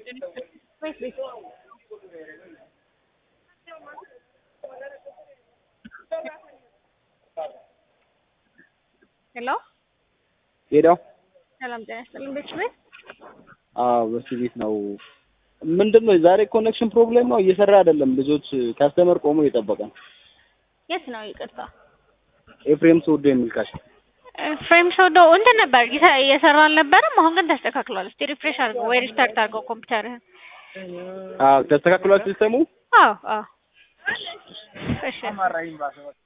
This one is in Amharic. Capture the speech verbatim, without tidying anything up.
Wait, wait. ሄሎ ሄደው ሰላም ጤና ይስጥልኝ። ቤት ቤት አዎ በሱ ቤት ነው። ምንድነው ዛሬ ኮኔክሽን ፕሮብሌም ነው፣ እየሰራ አይደለም። ልጆች ካስተመር ቆሞ እየጠበቀ ነው። የት ነው? ይቅርታ ኤፍሬም ሶዶ የሚል ካሽ ፍሬም ሶዶ እንትን ነበር እየሰራ አልነበረም። አሁን ግን ተስተካክሏል። እስቲ ሪፍሬሽ አድርገው ወይ ሪስታርት አድርገው ኮምፒውተርህን። አዎ ተስተካክሏል ሲስተሙ። አዎ አዎ እሺ